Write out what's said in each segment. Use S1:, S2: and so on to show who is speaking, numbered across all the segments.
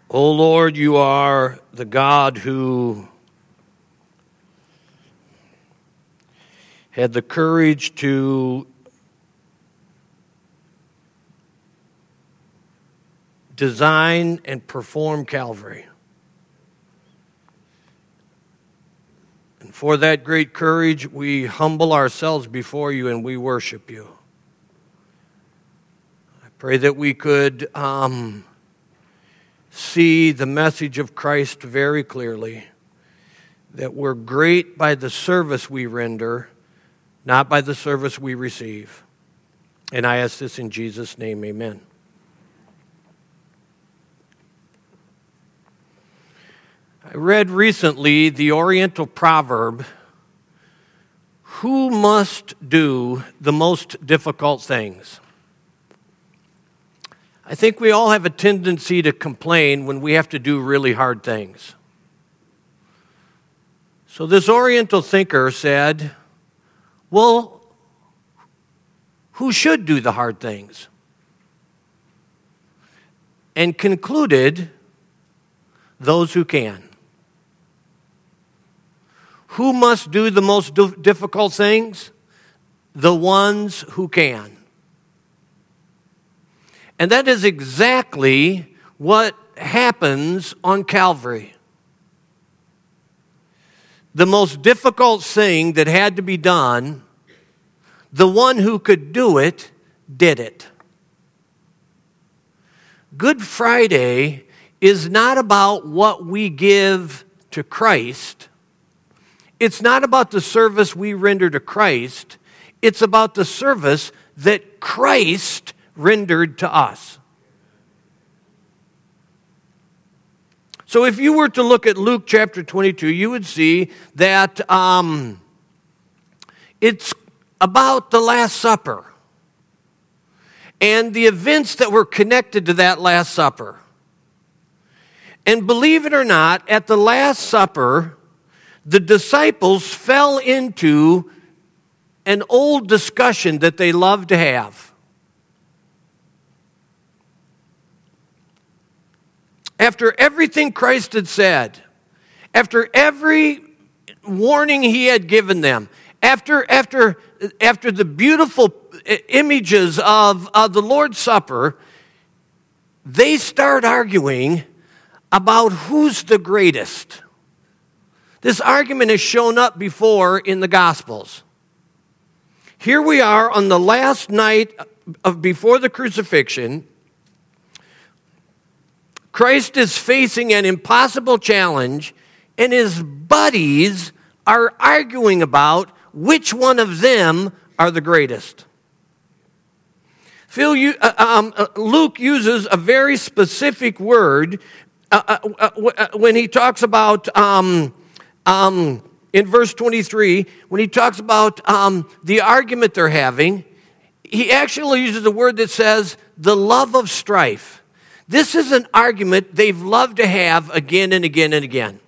S1: O Lord, you are the God who had the courage to design and perform Calvary. And for that great courage, we humble ourselves before you and we worship you. I pray that we could see the message of Christ very clearly, that we're great by the service we render, not by the service we receive. And I ask this in Jesus' name, amen. I read recently the Oriental proverb, "Who must do the most difficult things?" I think we all have a tendency to complain when we have to do really hard things. So this Oriental thinker said, well, who should do the hard things? And concluded, those who can. Who must do the most difficult things? The ones who can. And that is exactly what happens on Calvary. The most difficult thing that had to be done, the one who could do it, did it. Good Friday is not about what we give to Christ. It's not about the service we render to Christ. It's about the service that Christ rendered to us. So if you were to look at Luke chapter 22, you would see that it's about the Last Supper and the events that were connected to that Last Supper. And believe it or not, at the Last Supper, the disciples fell into an old discussion that they loved to have. After everything Christ had said, after every warning he had given them, after the beautiful images of the Lord's Supper, they start arguing about who's the greatest. This argument has shown up before in the Gospels. Here we are on the last night before the crucifixion. Christ is facing an impossible challenge, and his buddies are arguing about which one of them are the greatest. Luke uses a very specific word when he talks about, in verse 23, when he talks about the argument they're having. He actually uses a word that says the love of strife. This is an argument they've loved to have again and again and again.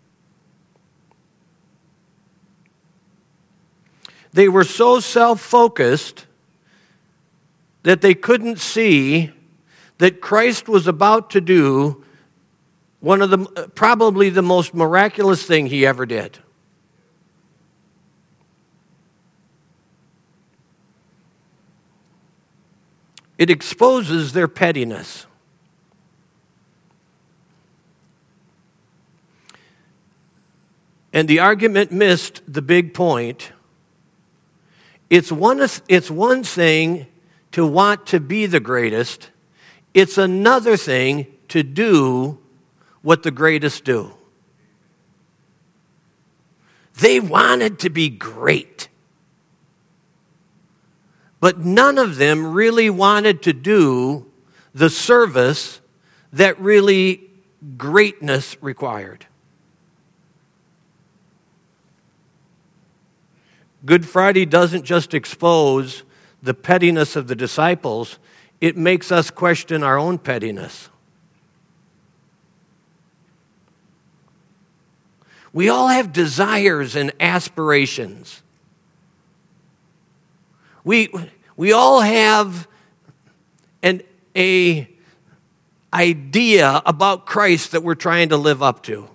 S1: They were so self-focused that they couldn't see that Christ was about to do one of the probably the most miraculous thing he ever did. It exposes their pettiness. And the argument missed the big point. It's one thing to want to be the greatest. It's another thing to do what the greatest do. They wanted to be great. But none of them really wanted to do the service that really greatness required. Good Friday doesn't just expose the pettiness of the disciples, it makes us question our own pettiness. We all have desires and aspirations. We all have a idea about Christ that we're trying to live up to.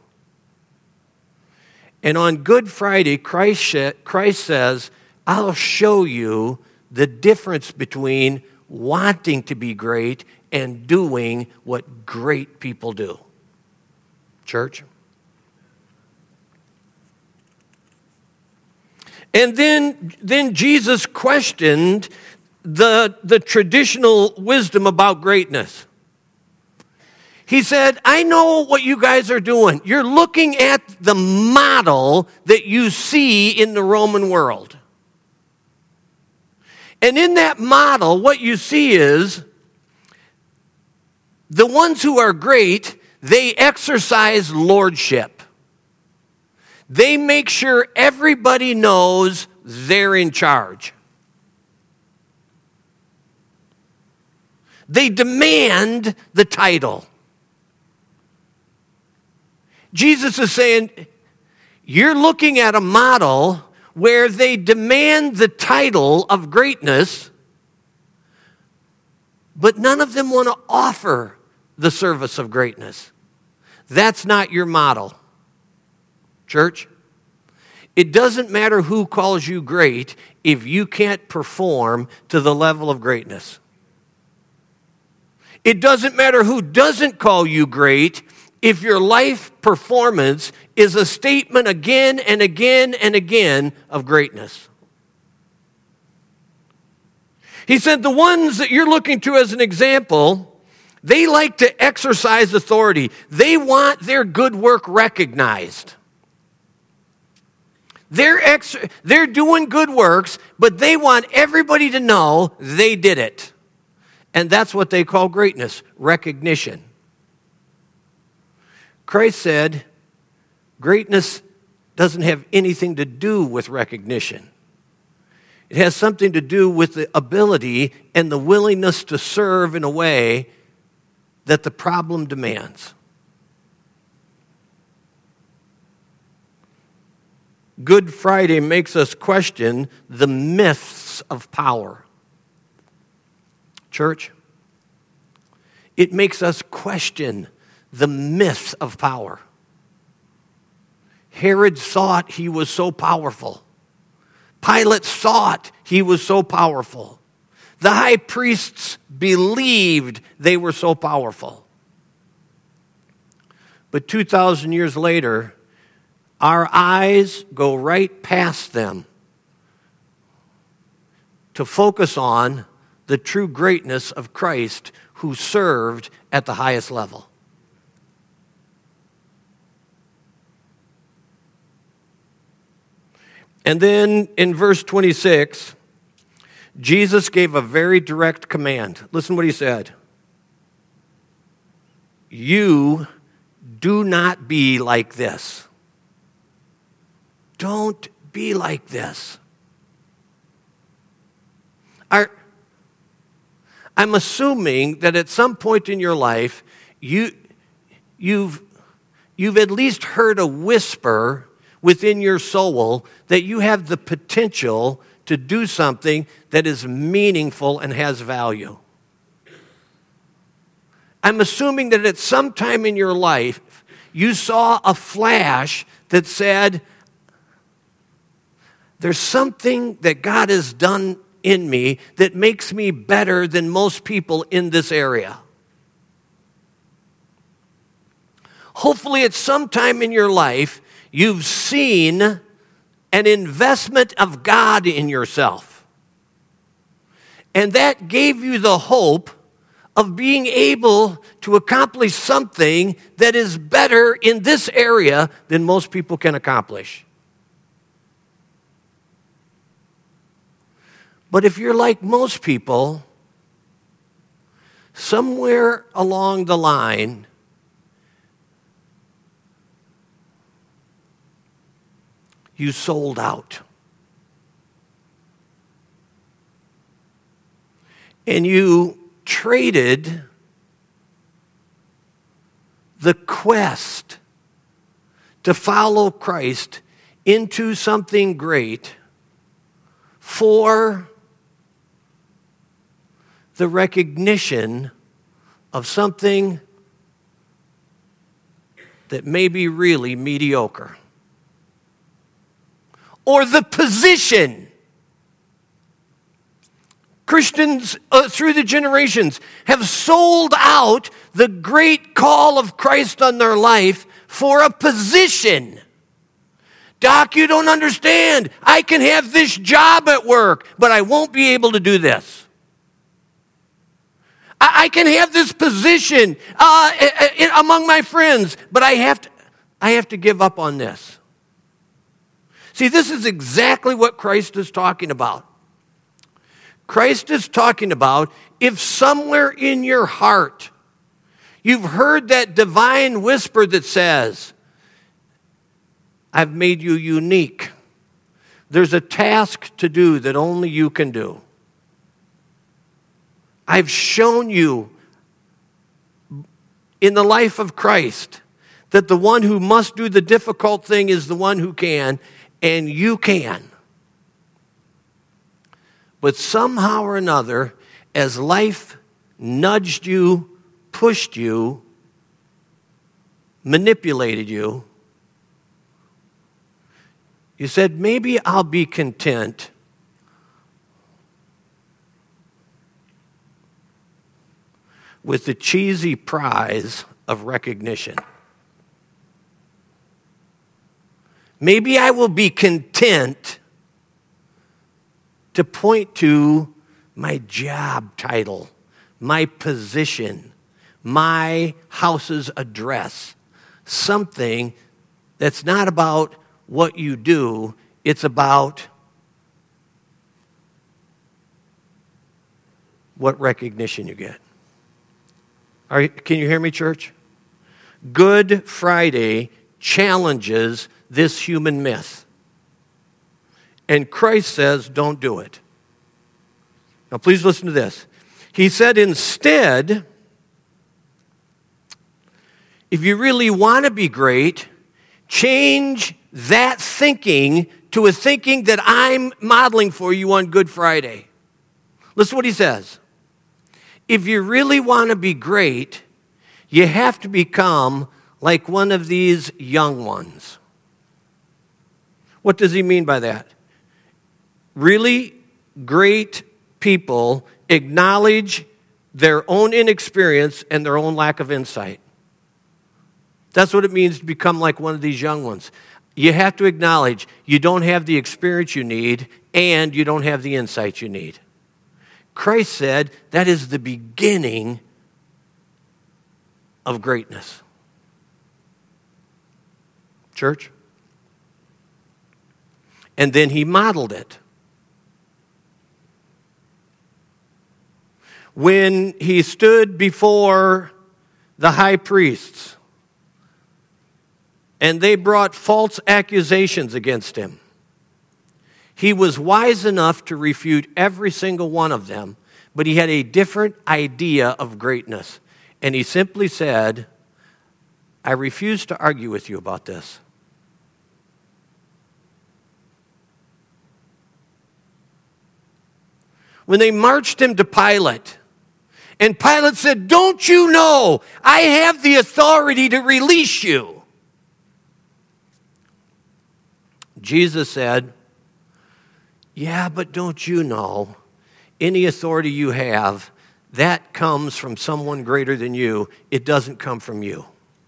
S1: And on Good Friday, Christ says, I'll show you the difference between wanting to be great and doing what great people do. Church? And then Jesus questioned the traditional wisdom about greatness. He said, I know what you guys are doing. You're looking at the model that you see in the Roman world. And in that model, what you see is the ones who are great, they exercise lordship. They make sure everybody knows they're in charge. They demand the title. Jesus is saying, you're looking at a model where they demand the title of greatness, but none of them want to offer the service of greatness. That's not your model, church. It doesn't matter who calls you great if you can't perform to the level of greatness. It doesn't matter who doesn't call you great if your life performance is a statement again and again and again of greatness. He said the ones that you're looking to as an example, they like to exercise authority. They want their good work recognized. They're doing good works, but they want everybody to know they did it. And that's what they call greatness, recognition. Christ said, greatness doesn't have anything to do with recognition. It has something to do with the ability and the willingness to serve in a way that the problem demands. Good Friday makes us question the myths of power. Church, it makes us question the myth of power. Herod thought he was so powerful. Pilate thought he was so powerful. The high priests believed they were so powerful. But 2,000 years later, our eyes go right past them to focus on the true greatness of Christ who served at the highest level. And then in verse 26, Jesus gave a very direct command. Listen what he said. You do not be like this. Don't be like this. I'm assuming that at some point in your life, you've at least heard a whisper within your soul that you have the potential to do something that is meaningful and has value. I'm assuming that at some time in your life, you saw a flash that said, there's something that God has done in me that makes me better than most people in this area. Hopefully at some time in your life, you've seen an investment of God in yourself. And that gave you the hope of being able to accomplish something that is better in this area than most people can accomplish. But if you're like most people, somewhere along the line, you sold out. And you traded the quest to follow Christ into something great for the recognition of something that may be really mediocre. Or the position. Christians through the generations have sold out the great call of Christ on their life for a position. Doc, you don't understand. I can have this job at work, but I won't be able to do this. I can have this position among my friends, but I have to give up on this. See, this is exactly what Christ is talking about. Christ is talking about if somewhere in your heart you've heard that divine whisper that says, I've made you unique. There's a task to do that only you can do. I've shown you in the life of Christ that the one who must do the difficult thing is the one who can, and you can. But somehow or another, as life nudged you, pushed you, manipulated you, you said, maybe I'll be content with the cheesy prize of recognition. Maybe I will be content to point to my job title, my position, my house's address, something that's not about what you do, it's about what recognition you get. Can you hear me, church? Good Friday challenges this human myth. And Christ says, don't do it. Now, please listen to this. He said, instead, if you really want to be great, change that thinking to a thinking that I'm modeling for you on Good Friday. Listen to what he says. If you really want to be great, you have to become like one of these young ones. What does he mean by that? Really great people acknowledge their own inexperience and their own lack of insight. That's what it means to become like one of these young ones. You have to acknowledge you don't have the experience you need and you don't have the insight you need. Christ said that is the beginning of greatness. Church? And then he modeled it. When he stood before the high priests and they brought false accusations against him, he was wise enough to refute every single one of them, but he had a different idea of greatness. And he simply said, I refuse to argue with you about this. When they marched him to Pilate, and Pilate said, don't you know I have the authority to release you? Jesus said, yeah, but don't you know, any authority you have, that comes from someone greater than you. It doesn't come from you.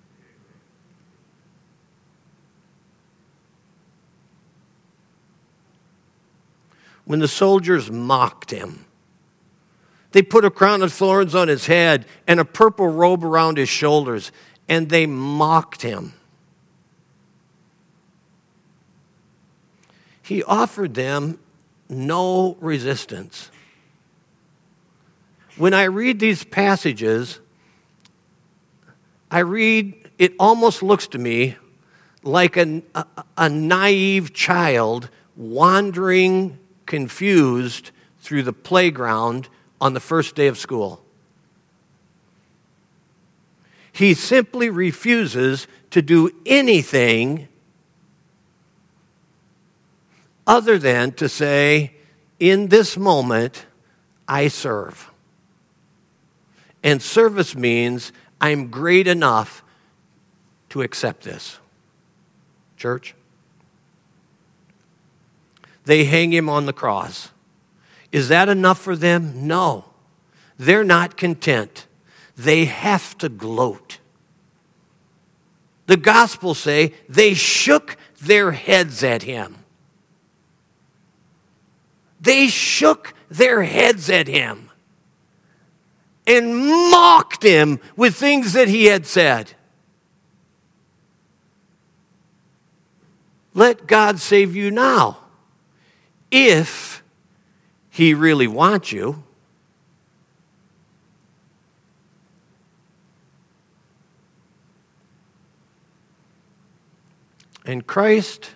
S1: When the soldiers mocked him, they put a crown of thorns on his head and a purple robe around his shoulders, and they mocked him. He offered them no resistance. When I read these passages, it almost looks to me like a naive child wandering confused through the playground on the first day of school. He simply refuses to do anything other than to say, in this moment, I serve. And service means I'm great enough to accept this. Church? They hang him on the cross. Is that enough for them? No. They're not content. They have to gloat. The Gospels say they shook their heads at him. They shook their heads at him and mocked him with things that he had said. Let God save you now, if he really wants you. And Christ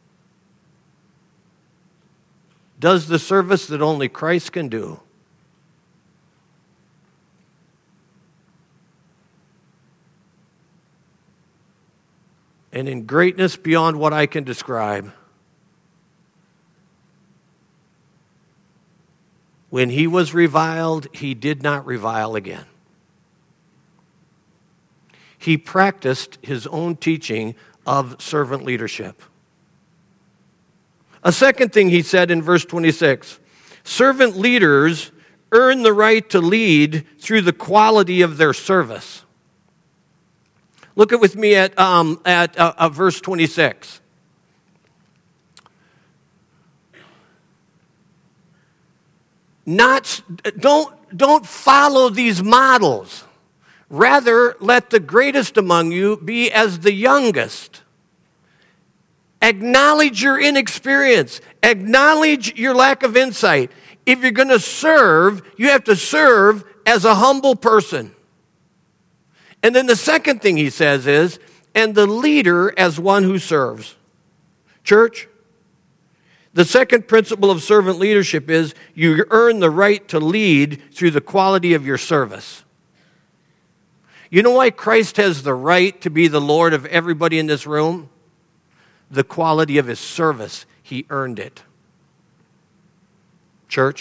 S1: does the service that only Christ can do. And in greatness beyond what I can describe, when he was reviled, he did not revile again. He practiced his own teaching of servant leadership. A second thing he said in verse 26, servant leaders earn the right to lead through the quality of their service. Look with me at verse 26. Don't follow these models. Rather, let the greatest among you be as the youngest. Acknowledge your inexperience. Acknowledge your lack of insight. If you're going to serve, you have to serve as a humble person. And then the second thing he says is, and the leader as one who serves. Church, the second principle of servant leadership is you earn the right to lead through the quality of your service. You know why Christ has the right to be the Lord of everybody in this room? The quality of his service. He earned it. Church,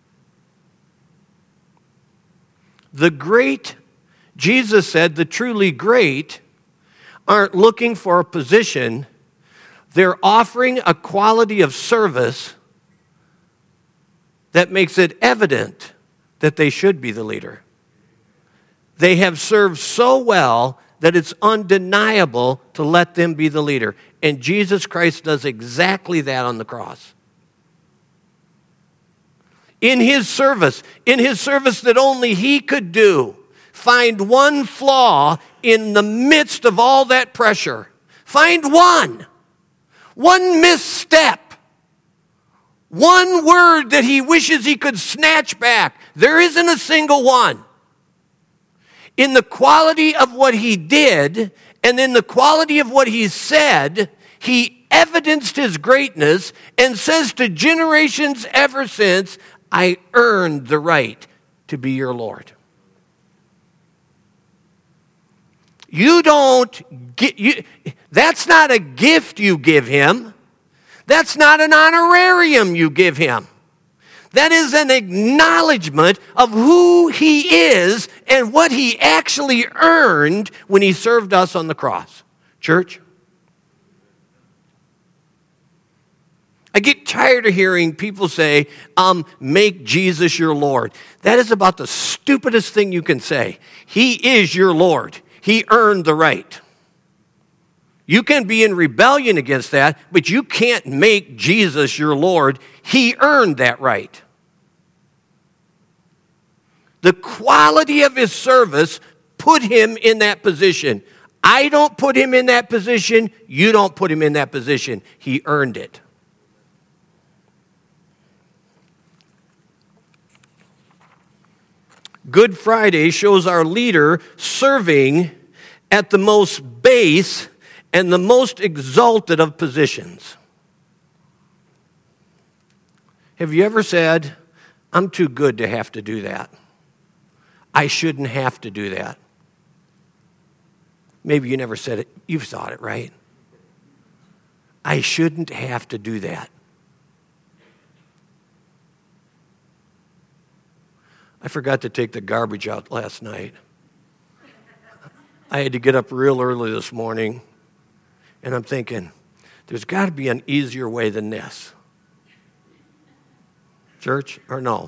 S1: the great, Jesus said, the truly great aren't looking for a position. They're offering a quality of service that makes it evident that they should be the leader. They have served so well that it's undeniable to let them be the leader. And Jesus Christ does exactly that on the cross. In his service that only he could do, find one flaw in the midst of all that pressure. Find one misstep, one word that he wishes he could snatch back. There isn't a single one. In the quality of what he did and in the quality of what he said, he evidenced his greatness and says to generations ever since, I earned the right to be your Lord. That's not a gift you give him. That's not an honorarium you give him. That is an acknowledgement of who he is and what he actually earned when he served us on the cross. Church, I get tired of hearing people say, make Jesus your Lord. That is about the stupidest thing you can say. He is your Lord. He earned the right. You can be in rebellion against that, but you can't make Jesus your Lord. He earned that right. The quality of his service put him in that position. I don't put him in that position. You don't put him in that position. He earned it. Good Friday shows our leader serving at the most base and the most exalted of positions. Have you ever said, I'm too good to have to do that? I shouldn't have to do that. Maybe you never said it. You've thought it, right? I shouldn't have to do that. I forgot to take the garbage out last night. I had to get up real early this morning, and I'm thinking, there's got to be an easier way than this. Church, or no?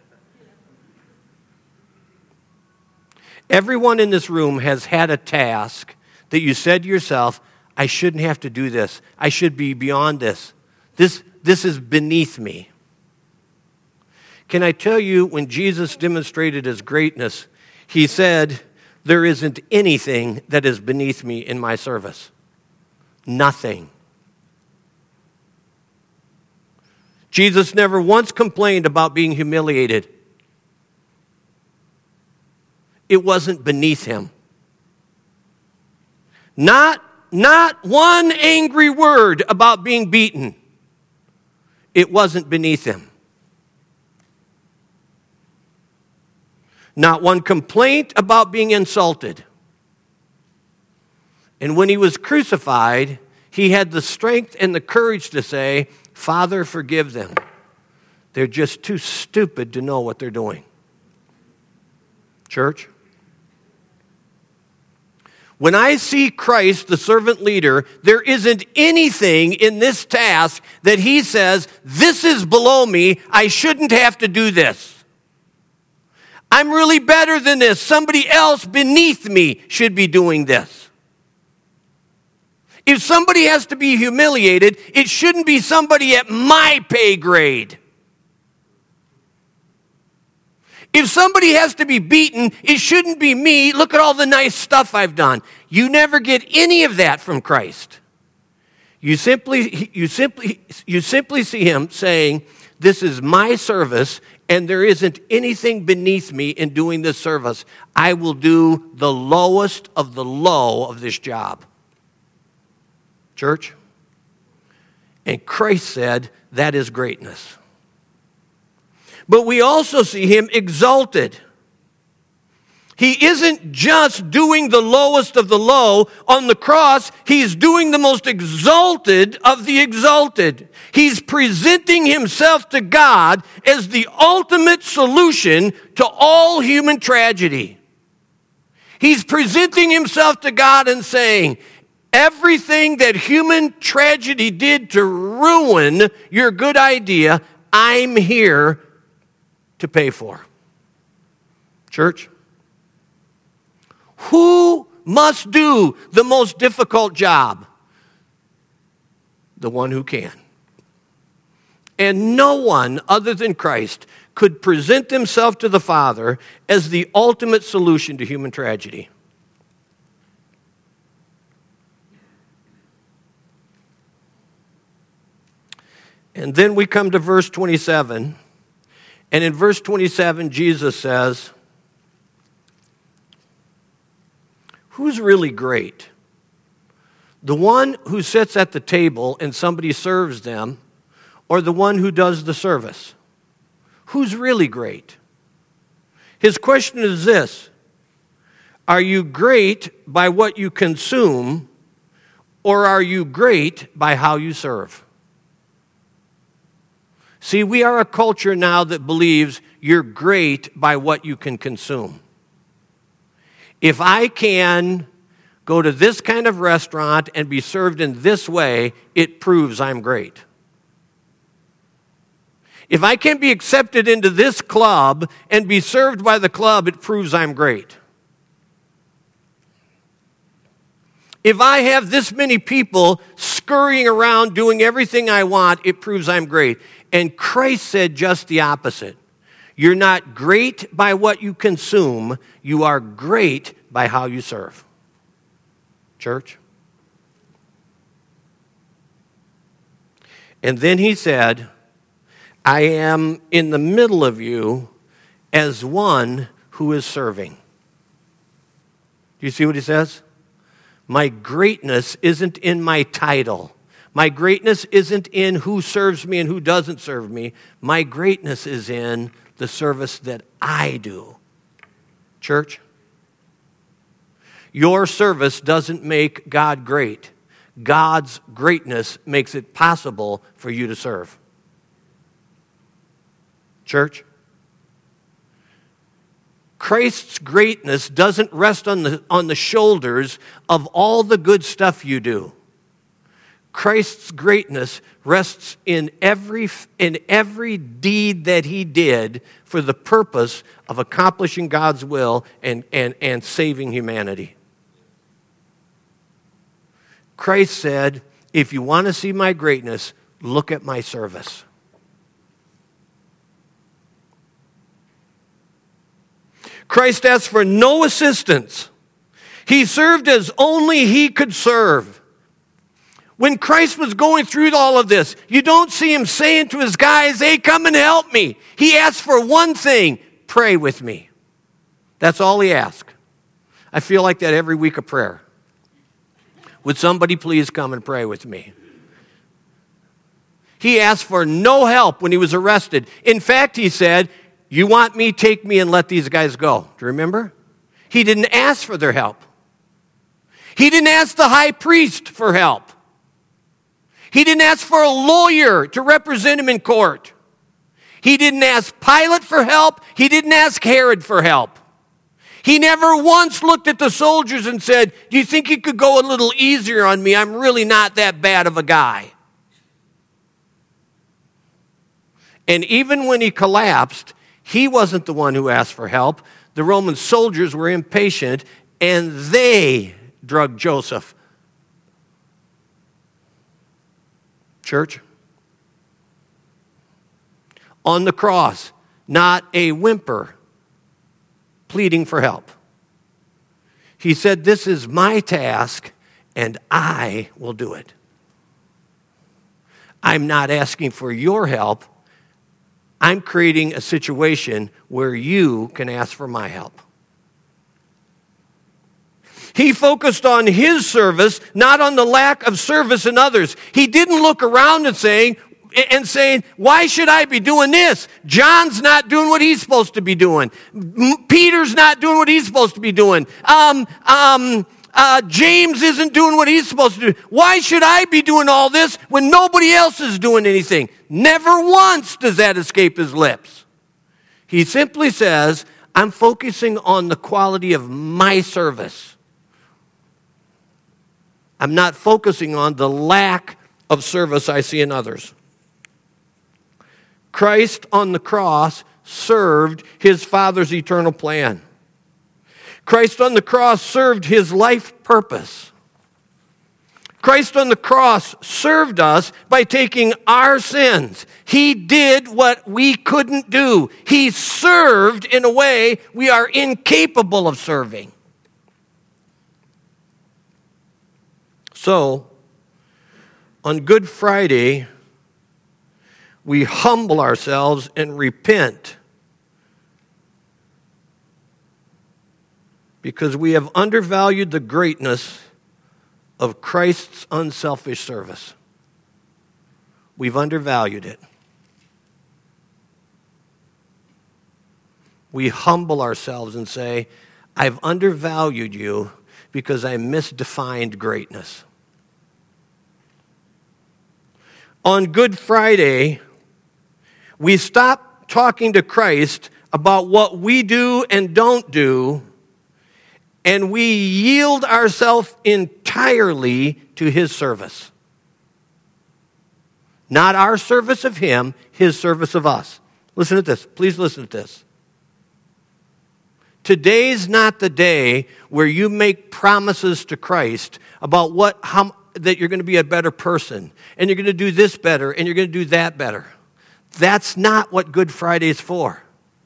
S1: Everyone in this room has had a task that you said to yourself, I shouldn't have to do this. I should be beyond this. This is beneath me. Can I tell you, when Jesus demonstrated his greatness, he said, there isn't anything that is beneath me in my service. Nothing. Jesus never once complained about being humiliated. It wasn't beneath him. Not one angry word about being beaten. It wasn't beneath him. Not one complaint about being insulted. And when he was crucified, he had the strength and the courage to say, Father, forgive them. They're just too stupid to know what they're doing. Church? When I see Christ, the servant leader, there isn't anything in this task that he says, this is below me, I shouldn't have to do this. I'm really better than this. Somebody else beneath me should be doing this. If somebody has to be humiliated, it shouldn't be somebody at my pay grade. If somebody has to be beaten, it shouldn't be me. Look at all the nice stuff I've done. You never get any of that from Christ. You simply see him saying, this is my service, and there isn't anything beneath me in doing this service. I will do the lowest of the low of this job. Church? And Christ said, that is greatness. But we also see him exalted. He isn't just doing the lowest of the low on the cross. He's doing the most exalted of the exalted. He's presenting himself to God as the ultimate solution to all human tragedy. He's presenting himself to God and saying, everything that human tragedy did to ruin your good idea, I'm here to pay for. Church? Who must do the most difficult job? The one who can. And no one other than Christ could present himself to the Father as the ultimate solution to human tragedy. And then we come to verse 27. And in verse 27, Jesus says, who's really great? The one who sits at the table and somebody serves them, or the one who does the service? Who's really great? His question is this: are you great by what you consume, or are you great by how you serve? See, we are a culture now that believes you're great by what you can consume. If I can go to this kind of restaurant and be served in this way, it proves I'm great. If I can be accepted into this club and be served by the club, it proves I'm great. If I have this many people scurrying around doing everything I want, it proves I'm great. And Christ said just the opposite. You're not great by what you consume. You are great by how you serve. Church? And then he said, I am in the middle of you as one who is serving. Do you see what he says? My greatness isn't in my title. My greatness isn't in who serves me and who doesn't serve me. My greatness is in the service that I do. Church, your service doesn't make God great. God's greatness makes it possible for you to serve. Church, Christ's greatness doesn't rest on the shoulders of all the good stuff you do. Christ's greatness rests in every deed that he did for the purpose of accomplishing God's will and saving humanity. Christ said, if you want to see my greatness, look at my service. Christ asked for no assistance. He served as only he could serve. When Christ was going through all of this, you don't see him saying to his guys, hey, come and help me. He asked for one thing, pray with me. That's all he asked. I feel like that every week of prayer. Would somebody please come and pray with me? He asked for no help when he was arrested. In fact, he said, you want me, take me and let these guys go. Do you remember? He didn't ask for their help. He didn't ask the high priest for help. He didn't ask for a lawyer to represent him in court. He didn't ask Pilate for help. He didn't ask Herod for help. He never once looked at the soldiers and said, do you think you could go a little easier on me? I'm really not that bad of a guy. And even when he collapsed, he wasn't the one who asked for help. The Roman soldiers were impatient, and they drugged Joseph. Church, on the cross, not a whimper pleading for help. He said, this is my task, and I will do it. I'm not asking for your help. I'm creating a situation where you can ask for my help. He focused on his service, not on the lack of service in others. He didn't look around and saying, why should I be doing this? John's not doing what he's supposed to be doing. Peter's not doing what he's supposed to be doing. James isn't doing what he's supposed to do. Why should I be doing all this when nobody else is doing anything? Never once does that escape his lips. He simply says, I'm focusing on the quality of my service. I'm not focusing on the lack of service I see in others. Christ on the cross served his Father's eternal plan. Christ on the cross served his life purpose. Christ on the cross served us by taking our sins. He did what we couldn't do. He served in a way we are incapable of serving. So, on Good Friday, we humble ourselves and repent because we have undervalued the greatness of Christ's unselfish service. We've undervalued it. We humble ourselves and say, I've undervalued you because I misdefined greatness. On Good Friday, we stop talking to Christ about what we do and don't do, and we yield ourselves entirely to his service. Not our service of him, his service of us. Listen to this. Please listen to this. Today's not the day where you make promises to Christ about that you're going to be a better person, and you're going to do this better, and you're going to do that better. That's not what Good Friday is for.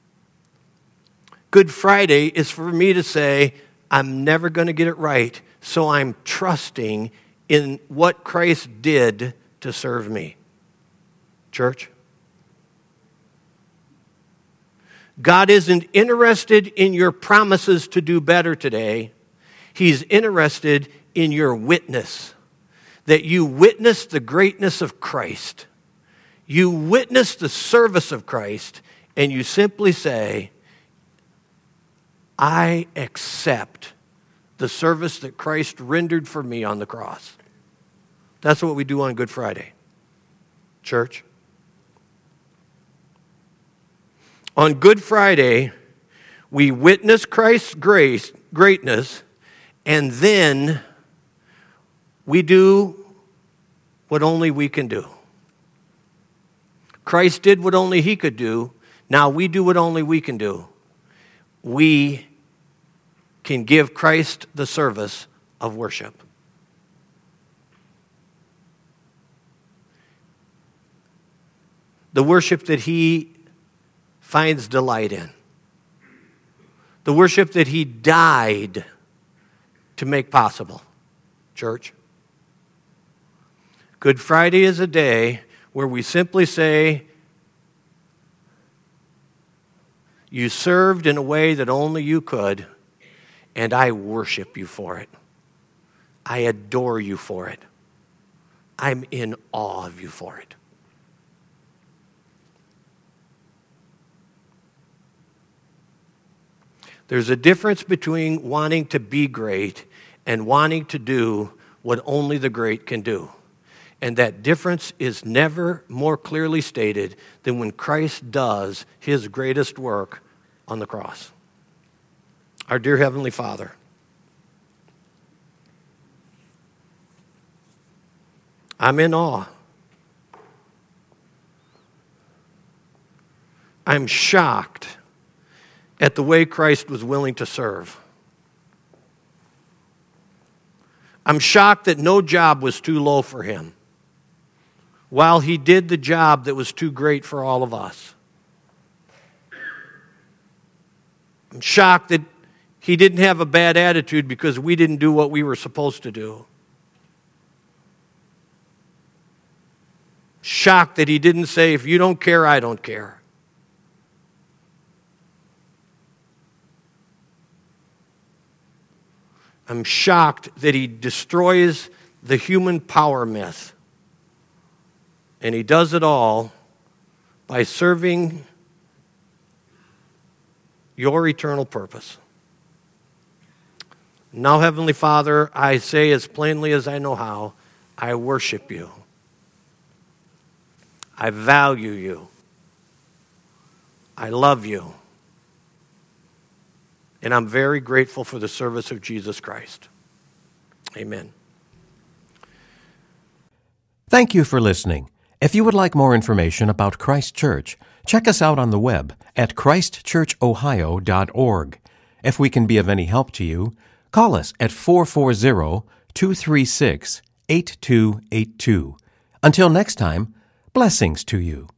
S1: Good Friday is for me to say, I'm never going to get it right, so I'm trusting in what Christ did to serve me. Church, God isn't interested in your promises to do better today. He's interested in your witness, that you witness the greatness of Christ. You witness the service of Christ, and you simply say, I accept the service that Christ rendered for me on the cross. That's what we do on Good Friday. Church. On Good Friday, We witness Christ's greatness, and then we do what only we can do. Christ did what only he could do. Now we do what only we can do. We can give Christ the service of worship. The worship that he finds delight in. The worship that he died to make possible. Church. Good Friday is a day where we simply say, you served in a way that only you could, and I worship you for it. I adore you for it. I'm in awe of you for it. There's a difference between wanting to be great and wanting to do what only the great can do. And that difference is never more clearly stated than when Christ does his greatest work on the cross. Our dear Heavenly Father, I'm in awe. I'm shocked at the way Christ was willing to serve. I'm shocked that no job was too low for him, while he did the job that was too great for all of us. I'm shocked that he didn't have a bad attitude because we didn't do what we were supposed to do. Shocked that he didn't say, if you don't care, I don't care. I'm shocked that he destroys the human power myth. And he does it all by serving your eternal purpose. Now, Heavenly Father, I say as plainly as I know how, I worship you. I value you. I love you. And I'm very grateful for the service of Jesus Christ. Amen.
S2: Thank you for listening. If you would like more information about Christ Church, check us out on the web at christchurchohio.org. If we can be of any help to you, call us at 440-236-8282. Until next time, blessings to you.